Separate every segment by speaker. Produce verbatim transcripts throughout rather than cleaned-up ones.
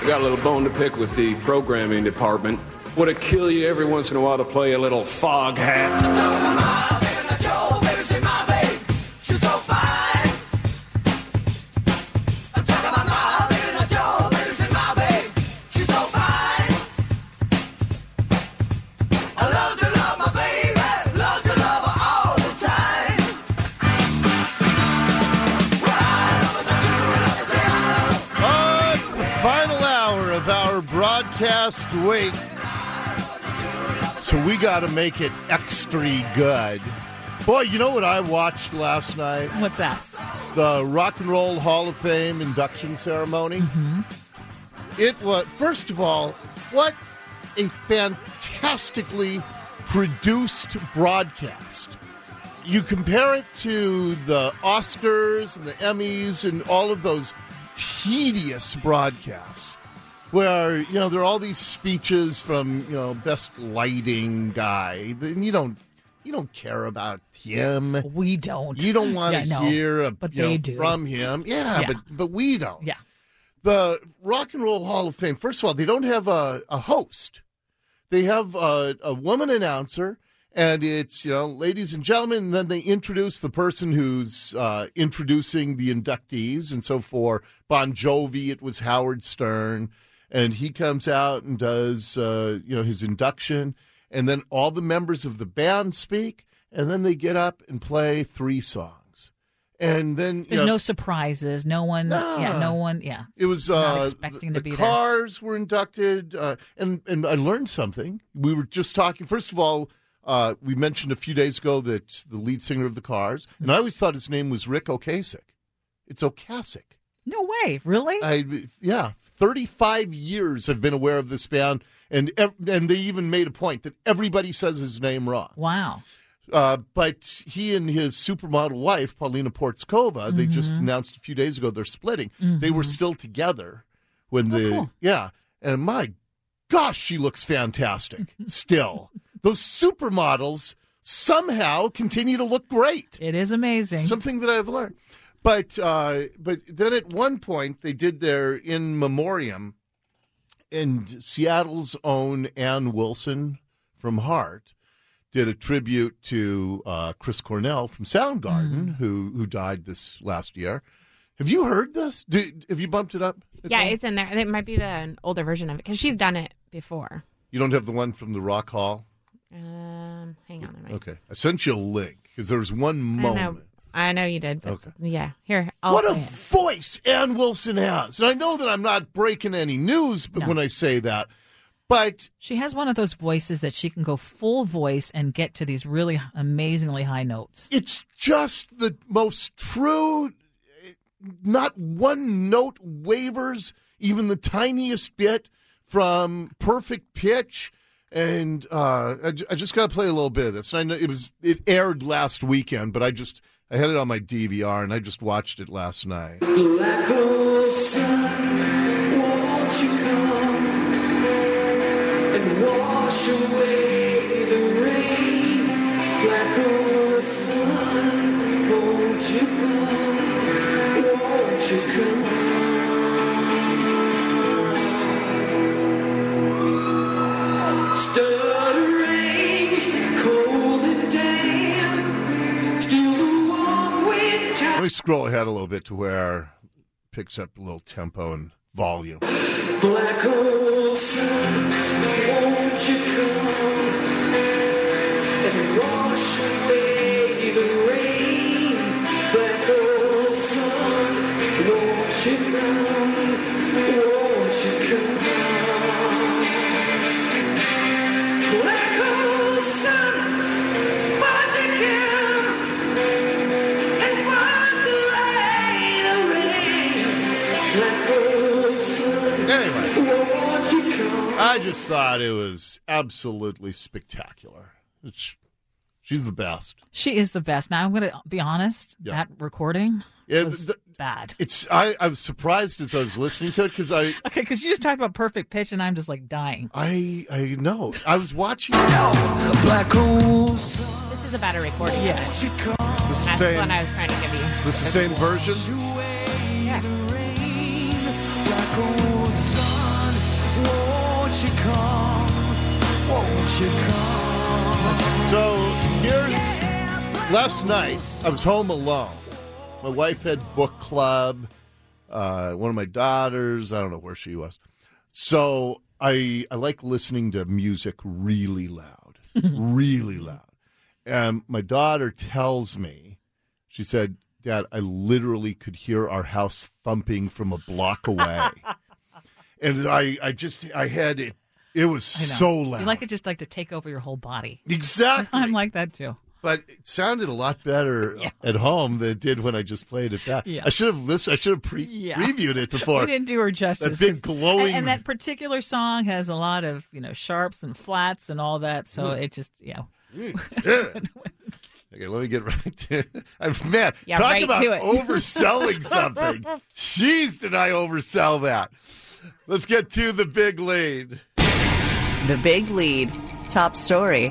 Speaker 1: Got a little bone to pick with the programming department. Would it kill you every once in a while to play a little fog hat?
Speaker 2: Broadcast week, so we got to make it extra good. Boy, you know what I watched last night?
Speaker 3: What's that?
Speaker 2: The Rock and Roll Hall of Fame induction ceremony.
Speaker 3: Mm-hmm.
Speaker 2: It was, first of all, what a fantastically produced broadcast. You compare it to the Oscars and the Emmys and all of those tedious broadcasts, where, you know, there are all these speeches from, you know, best lighting guy. And you don't you don't care about him.
Speaker 3: We don't.
Speaker 2: You don't want
Speaker 3: yeah,
Speaker 2: to
Speaker 3: no,
Speaker 2: hear a,
Speaker 3: but
Speaker 2: you
Speaker 3: they
Speaker 2: know,
Speaker 3: do.
Speaker 2: from him. Yeah,
Speaker 3: Yeah.
Speaker 2: but but we don't.
Speaker 3: Yeah.
Speaker 2: The Rock and Roll Hall of Fame, first of all, they don't have a, a host. They have a, a woman announcer, and it's, you know, ladies and gentlemen, and then they introduce the person who's uh, introducing the inductees. And so for Bon Jovi, it was Howard Stern. And he comes out and does, uh, you know, his induction, and then all the members of the band speak, and then they get up and play three songs, and then you
Speaker 3: there's
Speaker 2: know,
Speaker 3: no surprises. No one,
Speaker 2: nah,
Speaker 3: yeah, no one, yeah.
Speaker 2: It was
Speaker 3: not
Speaker 2: uh,
Speaker 3: expecting
Speaker 2: the,
Speaker 3: to be
Speaker 2: the
Speaker 3: there.
Speaker 2: Cars were inducted, uh, and and I learned something. We were just talking. First of all, uh, we mentioned a few days ago that the lead singer of the Cars, and I always thought his name was Rick Ocasek. It's Ocasek.
Speaker 3: No way, really?
Speaker 2: I yeah. thirty-five years I've been aware of this band, and and they even made a point that everybody says his name wrong.
Speaker 3: Wow.
Speaker 2: Uh, but he and his supermodel wife, Paulina Portskova, mm-hmm. they just announced a few days ago they're splitting. Mm-hmm. They were still together when
Speaker 3: oh,
Speaker 2: the
Speaker 3: cool.
Speaker 2: yeah. And my gosh, she looks fantastic still. Those supermodels somehow continue to look great.
Speaker 3: It is amazing.
Speaker 2: Something that I've learned. But uh, but then at one point they did their in memoriam, and Seattle's own Ann Wilson from Heart did a tribute to uh, Chris Cornell from Soundgarden, mm. who who died this last year. Have you heard this? Did, have you bumped it up?
Speaker 4: Yeah, it's in there. It might be the an older version of it because she's done it before.
Speaker 2: You don't have the one from the Rock Hall?
Speaker 4: Um, hang on a minute.
Speaker 2: Okay, I sent you a link because there was one moment.
Speaker 4: I know you did, but
Speaker 2: okay.
Speaker 4: yeah. Here, I'll
Speaker 2: what a
Speaker 4: it.
Speaker 2: voice Ann Wilson has. And I know that I'm not breaking any news but
Speaker 3: no.
Speaker 2: when I say that, but
Speaker 3: she has one of those voices that she can go full voice and get to these really amazingly high notes.
Speaker 2: It's just the most true, not one note wavers, even the tiniest bit from perfect pitch. And uh, I, I just got to play a little bit of this. I know it was it aired last weekend, but I just I had it on my D V R and I just watched it last night.
Speaker 5: Black hole sun, won't you come and wash away the rain? Black hole sun, won't you come? Won't you come?
Speaker 2: Let me scroll ahead a little bit to where it picks up a little tempo and volume.
Speaker 5: Black hole sun, won't you come and wash away the rain? Black hole sun, won't you come? Won't you come? Black hole sun, won't you come and wash away the rain? Black hole sun.
Speaker 2: Anyway,
Speaker 5: Won't you come?
Speaker 2: I just thought it was absolutely spectacular. It's, she's the best.
Speaker 3: She is the best. Now I'm going to be honest.
Speaker 2: Yeah.
Speaker 3: That recording
Speaker 2: Yeah,
Speaker 3: was
Speaker 2: the-
Speaker 3: bad.
Speaker 2: It's I, I was surprised as I was listening to it because I
Speaker 3: Okay, because you just talked about perfect pitch, and I'm just like dying.
Speaker 2: I I know I was watching.
Speaker 5: Black holes.
Speaker 4: This is a better recording.
Speaker 3: Yes.
Speaker 2: This is the
Speaker 4: That's
Speaker 2: same.
Speaker 4: the one I was trying to give you.
Speaker 2: This is the same version.
Speaker 4: Yeah.
Speaker 5: Black hole sun.
Speaker 2: So here's last night. I was home alone. My wife had book club. Uh, one of my daughters, I don't know where she was. So I I like listening to music really loud, really loud. And my daughter tells me, she said, "Dad, I literally could hear our house thumping from a block away." And I, I just, I had it. It was so loud.
Speaker 3: You like it just like to take over your whole body.
Speaker 2: Exactly.
Speaker 3: I'm like that too.
Speaker 2: But it sounded a lot better
Speaker 3: Yeah.
Speaker 2: at home than it did when I just played it back.
Speaker 3: Yeah.
Speaker 2: I should have listened. I should have pre-
Speaker 3: Yeah.
Speaker 2: previewed it before.
Speaker 3: We didn't do her justice.
Speaker 2: That big
Speaker 3: 'cause-
Speaker 2: glowing-
Speaker 3: and, and that particular song has a lot of, you know, sharps and flats and all that. So it just, you know.
Speaker 2: Mm, yeah. Okay, let me get right to it. I'm man.
Speaker 4: Yeah,
Speaker 2: talk
Speaker 4: right
Speaker 2: about
Speaker 4: to it.
Speaker 2: overselling something. Jeez, did I oversell that? Let's get to the big lead.
Speaker 6: The Big Lead. Top story.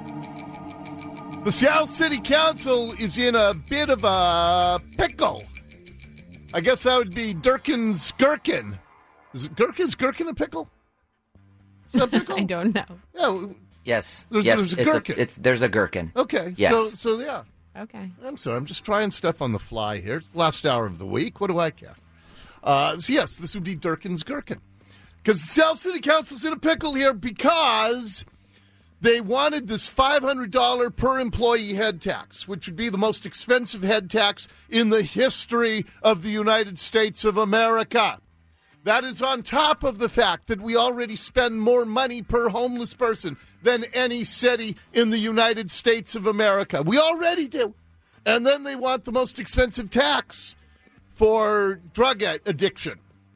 Speaker 2: The Seattle City Council is in a bit of a pickle. I guess that would be Durkin's Gherkin. Is it Gherkin's Gherkin a pickle? Is that a pickle?
Speaker 4: I don't know.
Speaker 2: Yeah.
Speaker 7: Yes.
Speaker 2: There's-
Speaker 7: yes.
Speaker 2: there's a
Speaker 7: it's
Speaker 2: gherkin.
Speaker 7: it's there's a gherkin.
Speaker 2: Okay.
Speaker 7: Yes.
Speaker 2: So, so yeah.
Speaker 4: Okay.
Speaker 2: I'm sorry. I'm just trying stuff on the fly here. It's the last hour of the week. What do I care? Uh, so, yes, this would be Durkin's Gherkin. Because the South City Council's in a pickle here because they wanted this five hundred dollars per employee head tax, which would be the most expensive head tax in the history of the United States of America. That is on top of the fact that we already spend more money per homeless person than any city in the United States of America. We already do. And then they want the most expensive tax for drug addiction.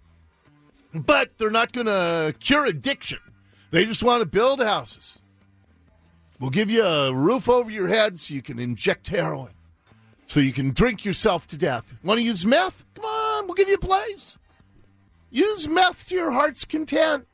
Speaker 2: But they're not going to cure addiction. They just want to build houses. We'll give you a roof over your head so you can inject heroin, so you can drink yourself to death. Want to use meth? Come on, we'll give you a place. Use meth to your heart's content.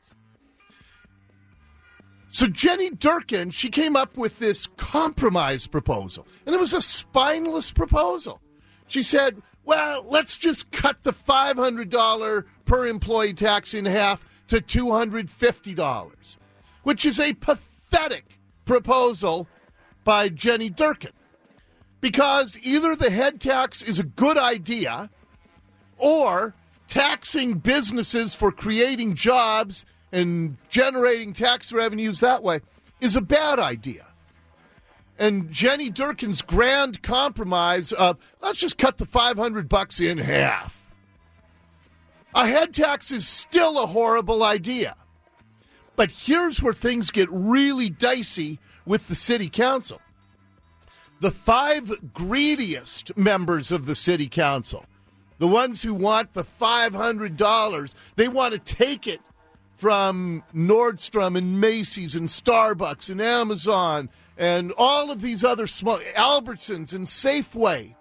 Speaker 2: So Jenny Durkin, she came up with this compromise proposal, and it was a spineless proposal. She said, well, let's just cut the five hundred dollars per employee tax in half to two hundred fifty dollars, which is a pathetic proposal by Jenny Durkin. Because either the head tax is a good idea, or taxing businesses for creating jobs and generating tax revenues that way is a bad idea. And Jenny Durkin's grand compromise of, let's just cut the five hundred bucks in half. A head tax is still a horrible idea. But here's where things get really dicey with the city council. The five greediest members of the city council, the ones who want the five hundred dollars, they want to take it from Nordstrom and Macy's and Starbucks and Amazon and all of these other small, Albertsons and Safeway.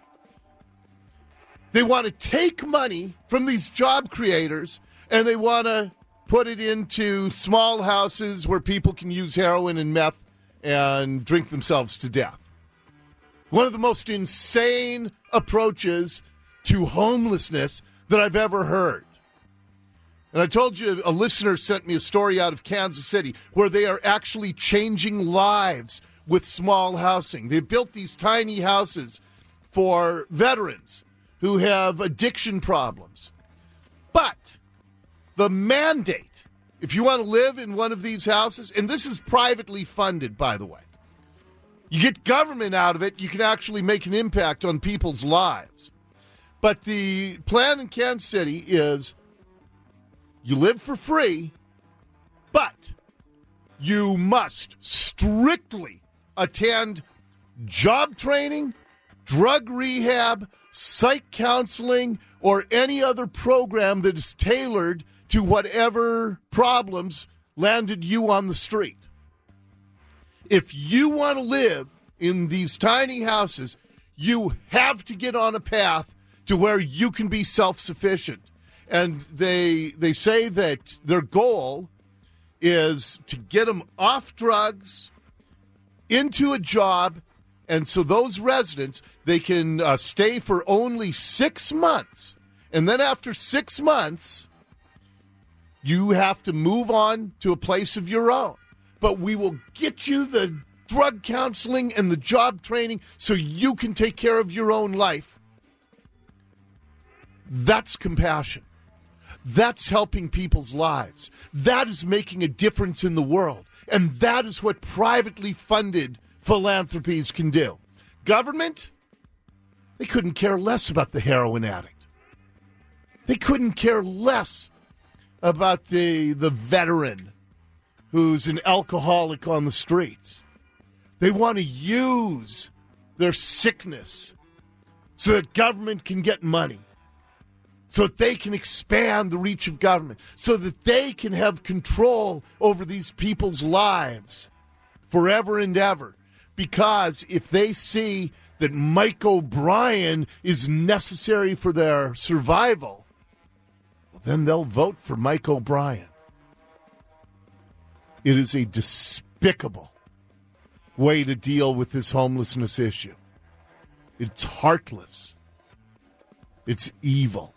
Speaker 2: They want to take money from these job creators and they want to put it into small houses where people can use heroin and meth and drink themselves to death. One of the most insane approaches to homelessness that I've ever heard. And I told you a listener sent me a story out of Kansas City where they are actually changing lives with small housing. They've built these tiny houses for veterans who have addiction problems. But the mandate, if you want to live in one of these houses, and this is privately funded, by the way, you get government out of it, you can actually make an impact on people's lives. But the plan in Kansas City is you live for free, but you must strictly attend job training, drug rehab, psych counseling, or any other program that is tailored to whatever problems landed you on the street. If you want to live in these tiny houses, you have to get on a path to where you can be self-sufficient. And they they say that their goal is to get them off drugs, into a job, and so those residents, they can uh, stay for only six months. And then after six months, you have to move on to a place of your own. but we will get you the drug counseling and the job training so you can take care of your own life. That's compassion. That's helping people's lives. That is making a difference in the world. And that is what privately funded philanthropies can do. Government, they couldn't care less about the heroin addict. They couldn't care less about the, the veteran who's an alcoholic on the streets. They want to use their sickness so that government can get money, so that they can expand the reach of government, so that they can have control over these people's lives forever and ever. Because if they see that Mike O'Brien is necessary for their survival, well, then they'll vote for Mike O'Brien. It is a despicable way to deal with this homelessness issue. It's heartless. It's evil.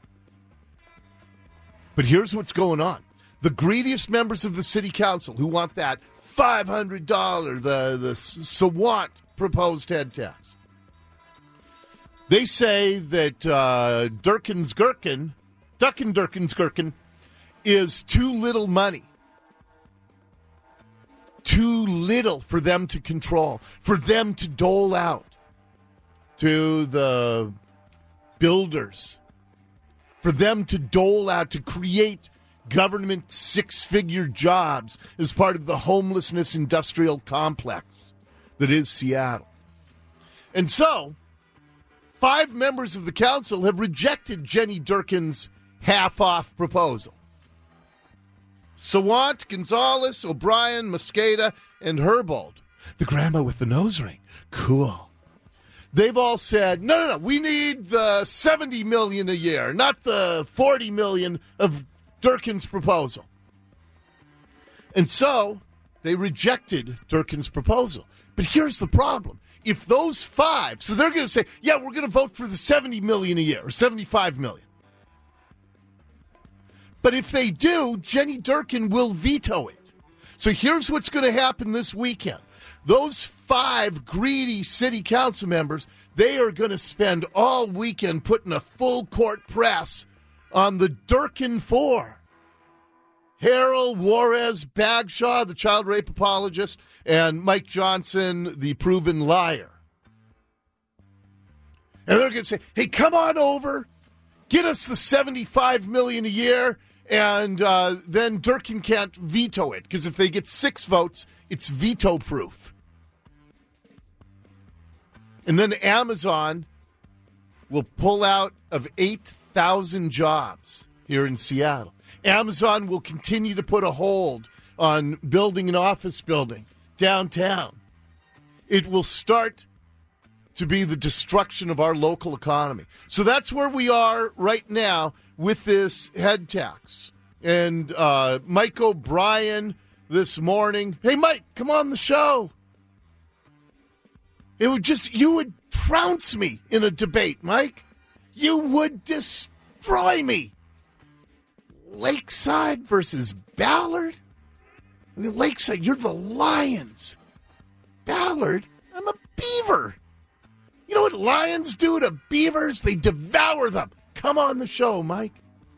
Speaker 2: But here's what's going on. The greediest members of the city council who want that five hundred dollars, the, the Sawant proposed head tax, they say that uh, Durkin's Gherkin, Duckin' Durkin's Gherkin, is too little money. Too little for them to control, for them to dole out to the builders, for them to dole out, to create government six-figure jobs as part of the homelessness industrial complex that is Seattle. And so, five members of the council have rejected Jenny Durkin's half-off proposal. Sawant, Gonzalez, O'Brien, Mosqueda, and Herbold, the grandma with the nose ring. Cool. They've all said, no, no, no, we need the seventy million dollars a year, not the forty million dollars of Durkin's proposal. And so they rejected Durkin's proposal. But here's the problem. If those five, so they're going to say, yeah, we're going to vote for the seventy million dollars a year or seventy-five million dollars. But if they do, Jenny Durkin will veto it. So here's what's going to happen this weekend. Those five greedy city council members, they are going to spend all weekend putting a full court press on the Durkin Four. Harrell, Juarez, Bagshaw, the child rape apologist, and Mike Johnson, the proven liar. And they're going to say, hey, come on over, get us the seventy-five million dollars a year, and uh, then Durkin can't veto it, because if they get six votes, it's veto-proof. And then Amazon will pull out of eight thousand jobs here in Seattle. Amazon will continue to put a hold on building an office building downtown. It will start to be the destruction of our local economy. So that's where we are right now with this head tax. And uh, Mike O'Brien this morning, hey, Mike, come on the show. It would just, you would trounce me in a debate, Mike. You would destroy me. Lakeside versus Ballard? I mean, Lakeside, you're the Lions. Ballard, I'm a beaver. You know what lions do to beavers? They devour them. Come on the show, Mike.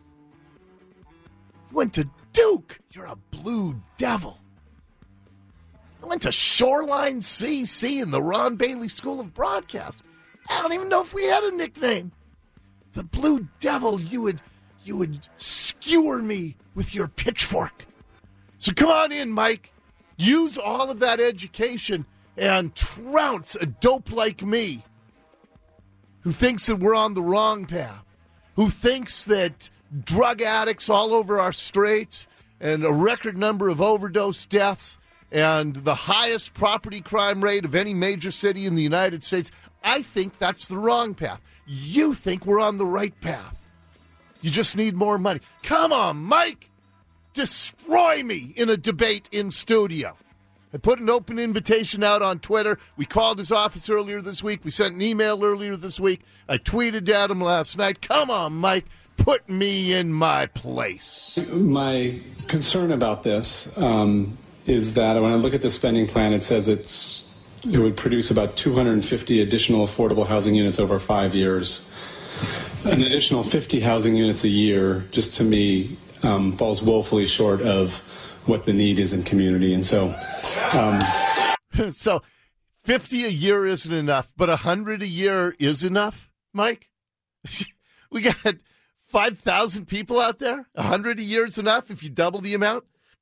Speaker 2: You went to Duke. You're a Blue Devil. I went to Shoreline C C in the Ron Bailey School of Broadcast. I don't even know if we had a nickname. The Blue Devil, you would you would skewer me with your pitchfork. So come on in, Mike. Use all of that education and trounce a dope like me who thinks that we're on the wrong path, who thinks that drug addicts all over our streets and a record number of overdose deaths and the highest property crime rate of any major city in the United States, I think that's the wrong path. You think we're on the right path. You just need more money. Come on, Mike. Destroy me in a debate in studio. I put an open invitation out on Twitter. We called his office earlier this week. We sent an email earlier this week. I tweeted at him last night. Come on, Mike. Put me in my place.
Speaker 7: My concern about this um, is that when I look at the spending plan, it says it's it would produce about two hundred fifty additional affordable housing units over five years. An additional fifty housing units a year, just to me, um, falls woefully short of what the need is in community. And so... Um,
Speaker 2: so fifty a year isn't enough, but one hundred a year is enough, Mike? We got five thousand people out there. one hundred a year is enough if you double the amount?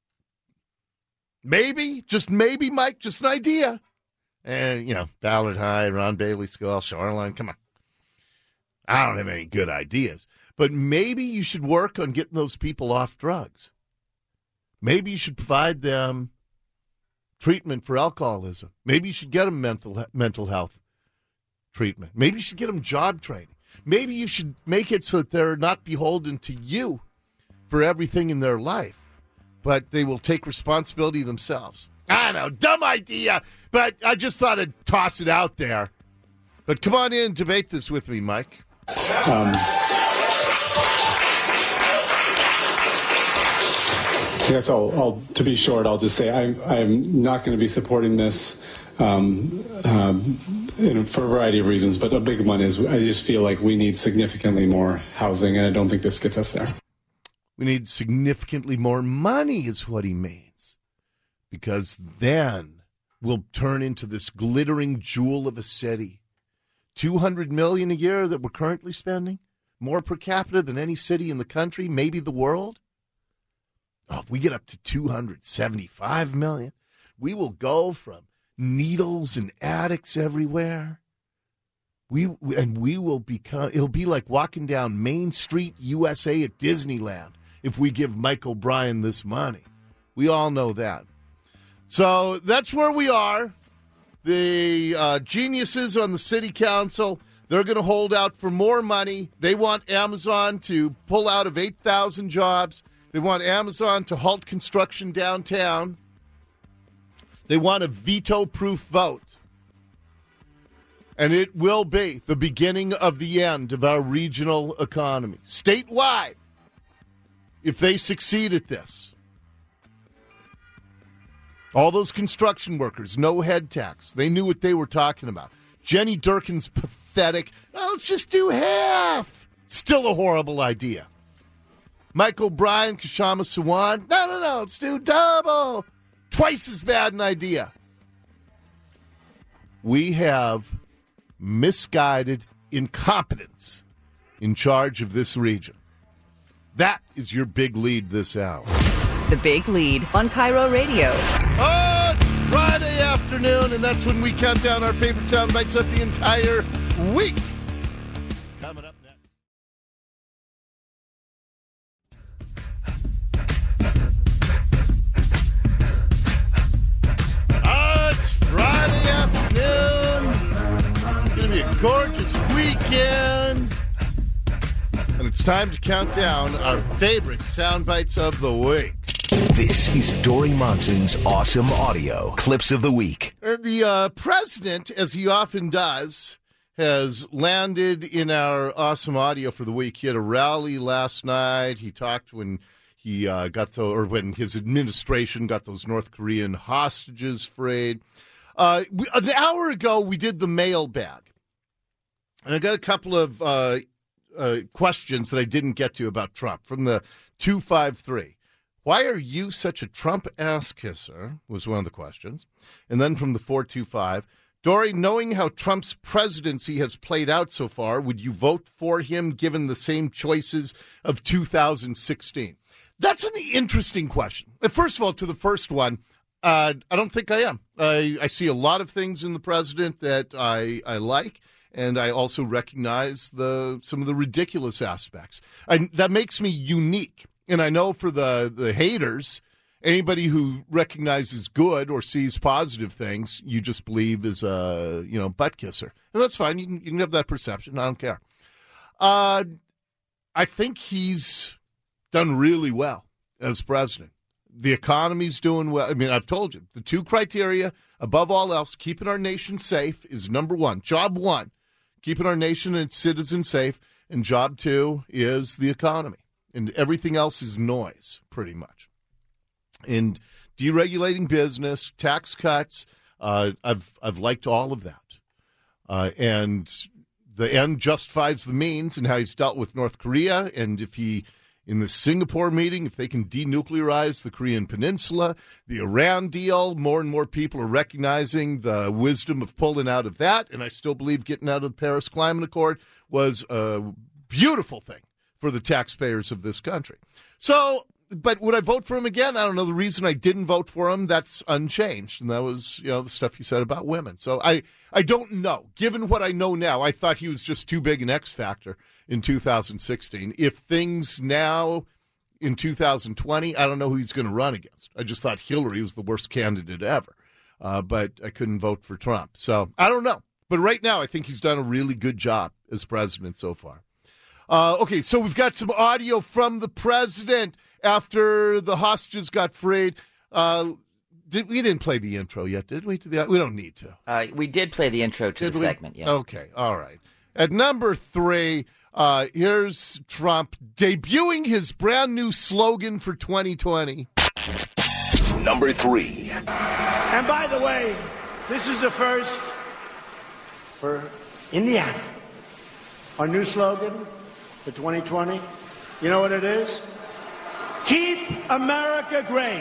Speaker 2: Maybe, just maybe, Mike, just an idea. And, you know, Ballard High, Ron Bailey School, Shoreline, come on. I don't have any good ideas. But maybe you should work on getting those people off drugs. Maybe you should provide them treatment for alcoholism. Maybe you should get them mental mental health treatment. Maybe you should get them job training. Maybe you should make it so that they're not beholden to you for everything in their life, but they will take responsibility themselves. I know, dumb idea, but I just thought I'd toss it out there. But come on in and debate this with me, Mike.
Speaker 7: Um, I guess I'll, I'll, to be short, I'll just say I, I'm not going to be supporting this um, um, you know, for a variety of reasons, but a big one is I just feel like we need significantly more housing, and I don't think this gets us there.
Speaker 2: We need significantly more money is what he means, because then we'll turn into this glittering jewel of a city. two hundred million dollars a year that we're currently spending, more per capita than any city in the country, maybe the world. Oh, if we get up to two hundred seventy-five million dollars, we will go from needles and addicts everywhere. We and we will become, it'll be like walking down Main Street, U S A at Disneyland if we give Mike O'Brien this money. We all know that. So that's where we are. The uh, geniuses on the city council, they're going to hold out for more money. They want Amazon to pull out of eight thousand jobs. They want Amazon to halt construction downtown. They want a veto-proof vote. And it will be the beginning of the end of our regional economy. Statewide, if they succeed at this. All those construction workers, no head tax. They knew what they were talking about. Jenny Durkin's pathetic, oh, let's just do half. Still a horrible idea. Mike O'Brien, Kshama Sawant, no, no, no, let's do double. Twice as bad an idea. We have misguided incompetence in charge of this region. That is your big lead this hour.
Speaker 6: The Big Lead on Cairo Radio.
Speaker 2: Oh, it's Friday afternoon, and that's when we count down our favorite sound bites of the entire week. Coming up next. Oh, it's Friday afternoon. It's going to be a gorgeous weekend. And it's time to count down our favorite sound bites of the week.
Speaker 8: This is Dory Monson's Awesome Audio Clips of the Week.
Speaker 2: The uh, president, as he often does, has landed in our Awesome Audio for the week. He had a rally last night. He talked when he uh, got the, or when his administration got those North Korean hostages freed. Uh, we, an hour ago, we did the mailbag. And I got a couple of uh, uh, questions that I didn't get to about Trump from the two five three. Why are you such a Trump ass kisser, was one of the questions. And then from the four two five, Dory, knowing how Trump's presidency has played out so far, would you vote for him given the same choices of two thousand sixteen? That's an interesting question. First of all, to the first one, uh, I don't think I am. I, I see a lot of things in the president that I, I like, and I also recognize the some of the ridiculous aspects. I, that makes me unique. And I know for the, the haters, anybody who recognizes good or sees positive things, you just believe is a, you know, butt kisser. And that's fine. You can, you can have that perception. I don't care. Uh, I think he's done really well as president. The economy's doing well. I mean, I've told you, the two criteria, above all else, keeping our nation safe is number one. Job one, keeping our nation and its citizens safe. And job two is the economy. And everything else is noise, pretty much. And deregulating business, tax cuts. Uh, I've I've liked all of that. Uh, and the end justifies the means, and how he's dealt with North Korea. And if he, in the Singapore meeting, if they can denuclearize the Korean Peninsula, the Iran deal, more and more people are recognizing the wisdom of pulling out of that. And I still believe getting out of the Paris Climate Accord was a beautiful thing for the taxpayers of this country. So, but would I vote for him again? I don't know. The reason I didn't vote for him, that's unchanged. And that was, you know, the stuff he said about women. So I, I don't know. Given what I know now, I thought he was just too big an X factor in two thousand sixteen. If things now in two thousand twenty, I don't know who he's going to run against. I just thought Hillary was the worst candidate ever. Uh, but I couldn't vote for Trump. So I don't know. But right now, I think he's done a really good job as president so far. Uh, okay, so we've got some audio from the president after the hostages got freed. Uh, did, we didn't play the intro yet, did we? To the, we don't need to.
Speaker 9: Uh, we did play the intro to
Speaker 2: did
Speaker 9: the
Speaker 2: we?
Speaker 9: segment, yeah.
Speaker 2: Okay, all right. At number three, uh, here's Trump debuting his brand new slogan for twenty twenty.
Speaker 8: Number three.
Speaker 10: And by the way, this is the first for Indiana. Our new slogan for twenty twenty, you know what it is? Keep America great.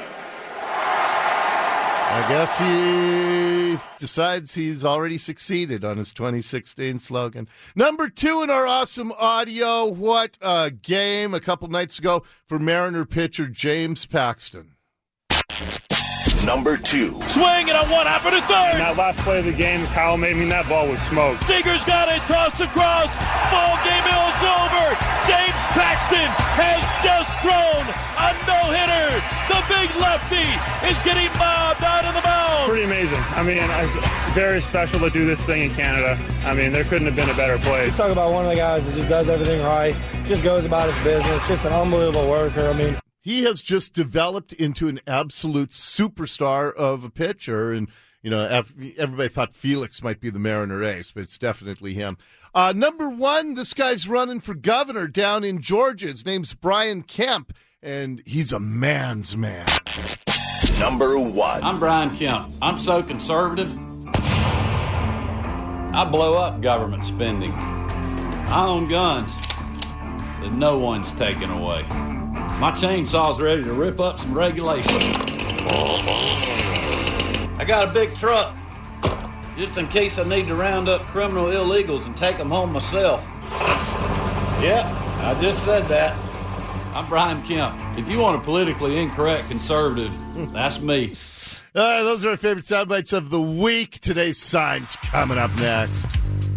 Speaker 2: I guess he decides he's already succeeded on his twenty sixteen slogan. Number two in our awesome audio, what a game a couple nights ago for Mariner pitcher James Paxton.
Speaker 8: Number two.
Speaker 11: Swing and a one hopper to third.
Speaker 12: In that last play of the game, Kyle made me that ball was smoked.
Speaker 11: Seager's got it, toss across. Ball game is over. James Paxton has just thrown a no-hitter. The big lefty is getting mobbed out of the mound.
Speaker 12: Pretty amazing. I mean, it's very special to do this thing in Canada. I mean, there couldn't have been a better place.
Speaker 13: Talk about one of the guys that just does everything right, just goes about his business, just an unbelievable worker. I mean,
Speaker 2: he has just developed into an absolute superstar of a pitcher. And, you know, everybody thought Felix might be the Mariner ace, but it's definitely him. Uh, number one, this guy's running for governor down in Georgia. His name's Brian Kemp, and he's a man's man.
Speaker 8: Number one.
Speaker 14: I'm Brian Kemp. I'm so conservative, I blow up government spending. I own guns that no one's taking away. My chainsaw's ready to rip up some regulations. I got a big truck, just in case I need to round up criminal illegals and take them home myself. Yep, I just said that. I'm Brian Kemp. If you want a politically incorrect conservative, that's me.
Speaker 2: All right, those are our favorite sound bites of the week. Today's Signs coming up next.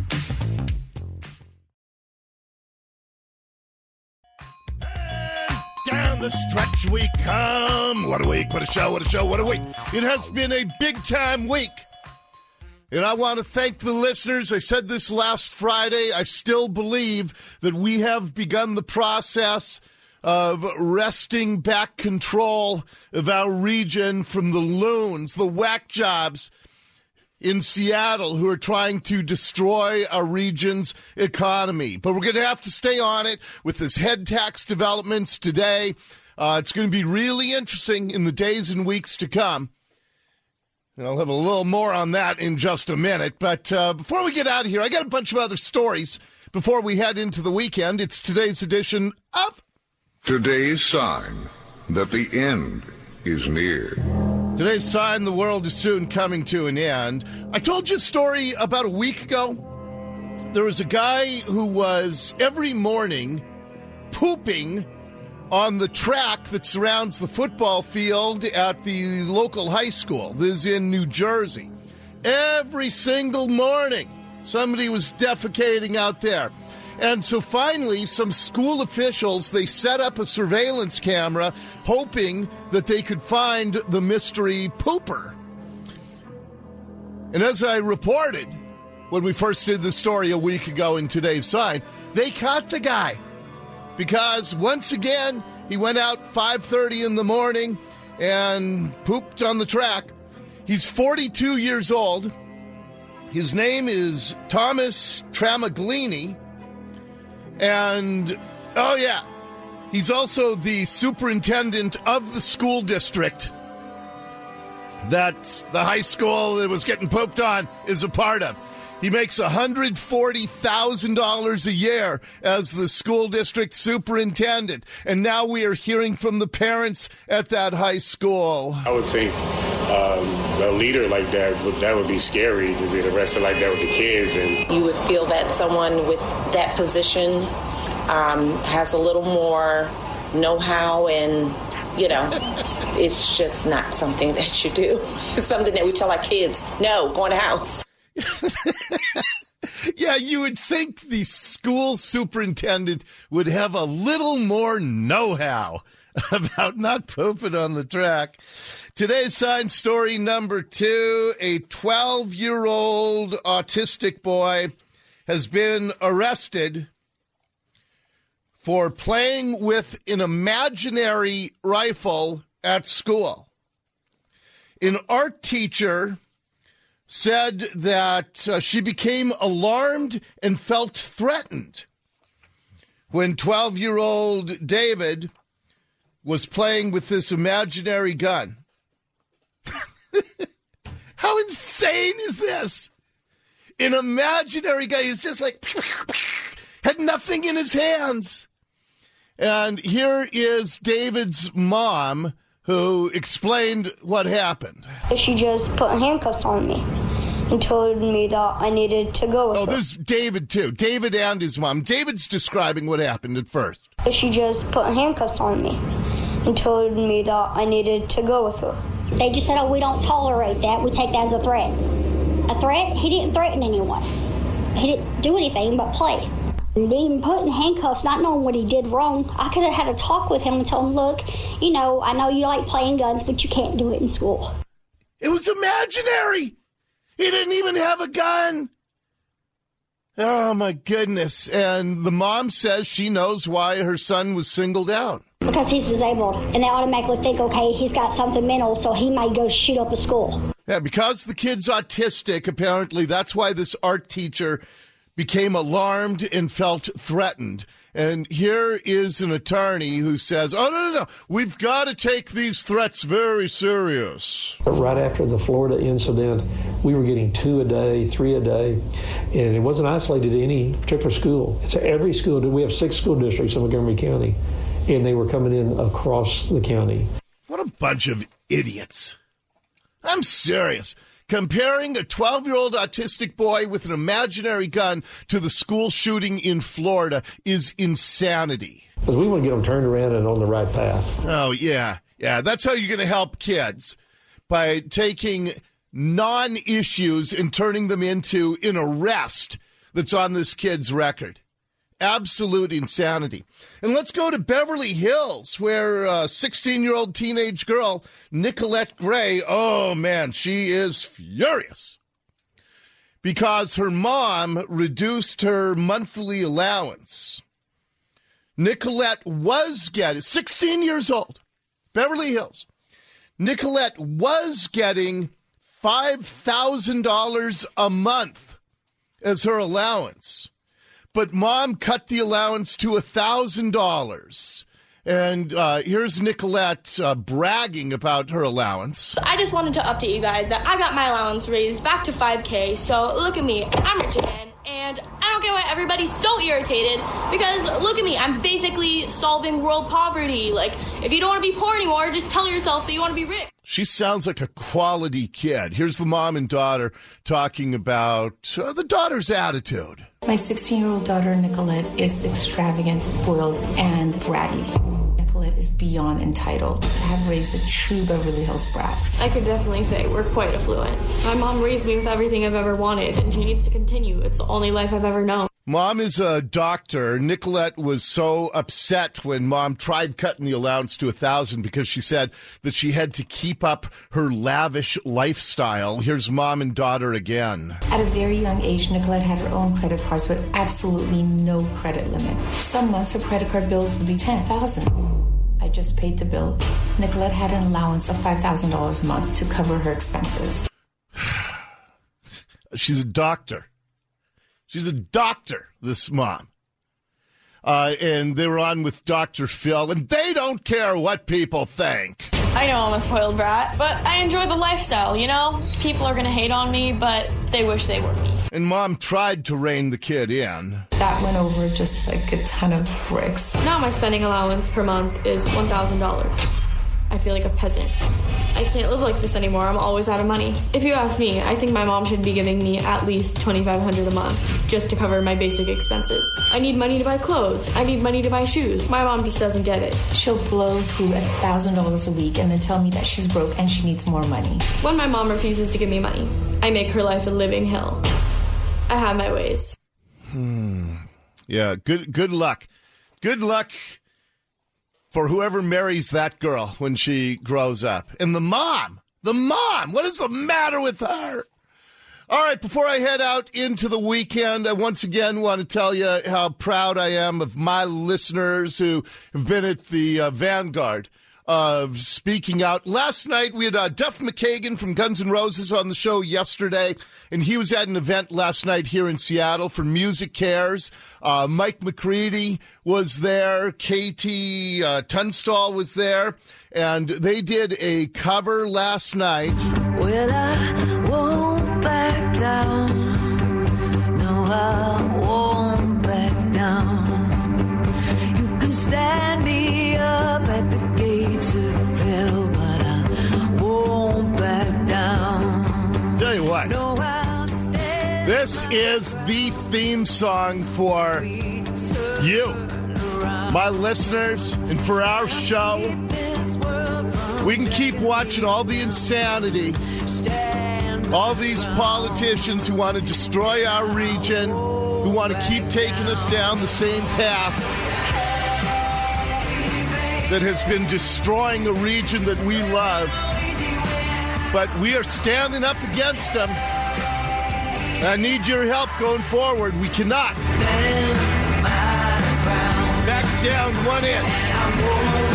Speaker 2: Down the stretch we come. What a week, what a show, what a show, what a week. It has been a big-time week. And I want to thank the listeners. I said this last Friday. I still believe that we have begun the process of wresting back control of our region from the loons, the whack jobs in Seattle who are trying to destroy our region's economy. But we're going to have to stay on it with this head tax developments today. Uh, it's going to be really interesting in the days and weeks to come. And I'll have a little more on that in just a minute. But uh, before we get out of here, I got a bunch of other stories before we head into the weekend. It's today's edition of
Speaker 15: Today's Sign that the end is near.
Speaker 2: Today's sign the world is soon coming to an end. I told you a story about a week ago. There was a guy who was every morning pooping on the track that surrounds the football field at the local high school. This is in New Jersey. Every single morning, somebody was defecating out there. And so finally, some school officials, they set up a surveillance camera hoping that they could find the mystery pooper. And as I reported when we first did the story a week ago in Today's Sign, they caught the guy. Because once again, he went out five thirty in the morning and pooped on the track. He's forty-two years old. His name is Thomas Tramaglini. And, oh yeah, he's also the superintendent of the school district that the high school that was getting pooped on is a part of. He makes one hundred forty thousand dollars a year as the school district superintendent. And now we are hearing from the parents at that high school.
Speaker 9: I would think um, a leader like that, would, that would be scary to be arrested like that with the kids. And
Speaker 16: you would feel that someone with that position um, has a little more know-how and, you know, it's just not something that you do. It's something that we tell our kids, no, go in the house.
Speaker 2: Yeah, you would think the school superintendent would have a little more know-how about not pooping on the track. Today's Sign story number two, a twelve-year-old autistic boy has been arrested for playing with an imaginary rifle at school. An art teacher said that uh, she became alarmed and felt threatened when twelve-year-old David was playing with this imaginary gun. How insane is this? An imaginary guy is just like, had nothing in his hands. And here is David's mom, who explained what happened.
Speaker 17: She just put handcuffs on me and told me that I needed to go with
Speaker 2: oh,
Speaker 17: her.
Speaker 2: Oh, there's David, too. David and his mom. David's describing what happened at first.
Speaker 17: She just put handcuffs on me and told me that I needed to go with her.
Speaker 18: They just said, oh, we don't tolerate that. We take that as a threat. A threat? He didn't threaten anyone. He didn't do anything but play. Even putting handcuffs, not knowing what he did wrong, I could have had a talk with him and told him, look, you know, I know you like playing guns, but you can't do it in school.
Speaker 2: It was imaginary. He didn't even have a gun. Oh, my goodness. And the mom says she knows why her son was singled out.
Speaker 18: Because he's disabled, and they automatically think, okay, he's got something mental, so he might go shoot up a school.
Speaker 2: Yeah, because the kid's autistic, apparently that's why this art teacher became alarmed and felt threatened. And here is an attorney who says, oh, no, no, no, we've got to take these threats very serious.
Speaker 19: Right after the Florida incident, we were getting two a day, three a day, and it wasn't isolated to any particular school. It's every school. We have six school districts in Montgomery County, and they were coming in across the county.
Speaker 2: What a bunch of idiots. I'm serious. Comparing a twelve-year-old autistic boy with an imaginary gun to the school shooting in Florida is insanity.
Speaker 19: Because we want to get them turned around and on the right path.
Speaker 2: Oh, yeah. Yeah, that's how you're going to help kids, by taking non-issues and turning them into an arrest that's on this kid's record. Absolute insanity. And let's go to Beverly Hills, where a sixteen-year-old teenage girl, Nicolette Gray, oh, man, she is furious because her mom reduced her monthly allowance. Nicolette was getting, sixteen years old, Beverly Hills. Nicolette was getting five thousand dollars a month as her allowance. But mom cut the allowance to one thousand dollars. And uh, here's Nicolette uh, bragging about her allowance.
Speaker 20: I just wanted to update you guys that I got my allowance raised back to five K. So look at me. I'm rich again. And I don't get why everybody's so irritated. Because look at me. I'm basically solving world poverty. Like, if you don't want to be poor anymore, just tell yourself that you want to be rich.
Speaker 2: She sounds like a quality kid. Here's the mom and daughter talking about uh, the daughter's attitude.
Speaker 21: My sixteen-year-old daughter, Nicolette, is extravagant, spoiled, and bratty. Nicolette is beyond entitled to have raised a true Beverly Hills brat.
Speaker 20: I could definitely say we're quite affluent. My mom raised me with everything I've ever wanted, and she needs to continue. It's the only life I've ever known.
Speaker 2: Mom is a doctor. Nicolette was so upset when mom tried cutting the allowance to a thousand because she said that she had to keep up her lavish lifestyle. Here's mom and daughter again.
Speaker 21: At a very young age, Nicolette had her own credit cards with absolutely no credit limit. Some months her credit card bills would be ten thousand dollars. I just paid the bill. Nicolette had an allowance of five thousand dollars a month to cover her expenses.
Speaker 2: She's a doctor. She's a doctor, this mom. Uh, and they were on with Doctor Phil, and they don't care what people think.
Speaker 20: I know I'm a spoiled brat, but I enjoy the lifestyle, you know? People are gonna hate on me, but they wish they were me.
Speaker 2: And Mom tried to rein the kid in.
Speaker 21: That went over just like a ton of bricks.
Speaker 20: Now my spending allowance per month is one thousand dollars. I feel like a peasant. I can't live like this anymore. I'm always out of money. If you ask me, I think my mom should be giving me at least twenty-five hundred dollars a month just to cover my basic expenses. I need money to buy clothes. I need money to buy shoes. My mom just doesn't get it.
Speaker 21: She'll blow through one thousand dollars a week and then tell me that she's broke and she needs more money.
Speaker 20: When my mom refuses to give me money, I make her life a living hell. I have my ways.
Speaker 2: Hmm. Yeah, good good luck. Good luck for whoever marries that girl when she grows up. And the mom, the mom, what is the matter with her? All right, before I head out into the weekend, I once again want to tell you how proud I am of my listeners who have been at the uh, vanguard of speaking out. Last night, we had uh, Duff McKagan from Guns N' Roses on the show yesterday, and he was at an event last night here in Seattle for Music Cares. Uh, Mike McCready was there. Katie uh, Tunstall was there, and they did a cover last night.
Speaker 5: Well, I won't back down. No, I won't back down. You can stand me up at the gates of hell, but I won't back down.
Speaker 2: Tell you what,
Speaker 5: No, I'll stand
Speaker 2: this is the theme song for you, my listeners, and for our show. We can keep watching all the insanity, all these politicians who want to destroy our region, who want to keep taking us down the same path that has been destroying a region that we love. But we are standing up against them. I need your help going forward. We cannot back down one inch.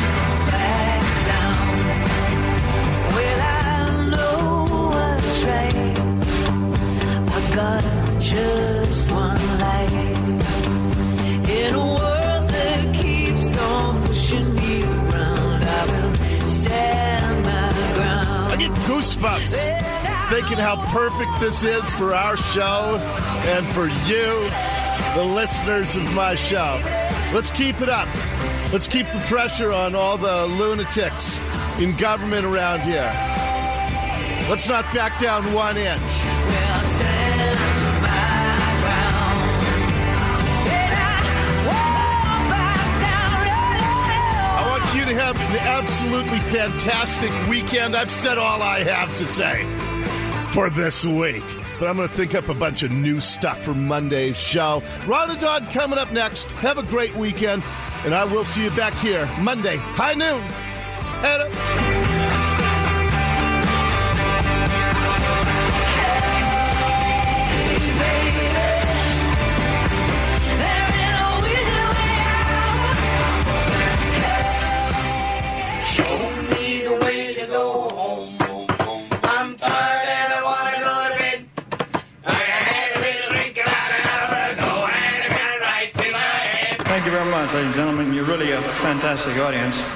Speaker 5: Well, I know what's right. I got just one life. In a world that keeps on pushing me around, I will stand my ground.
Speaker 2: I get goosebumps thinking how perfect this is for our show and for you, the listeners of my show. Let's keep it up. Let's keep the pressure on all the lunatics in government around here. Let's not back down one inch.
Speaker 5: Well, stand my ground. And I won't back down.
Speaker 2: I want you to have an absolutely fantastic weekend. I've said all I have to say for this week. But I'm going to think up a bunch of new stuff for Monday's show. Ron and Dodd coming up next. Have a great weekend. And I will see you back here Monday, high noon. Head up.
Speaker 1: Thank you very much, ladies and gentlemen. You're really a fantastic audience.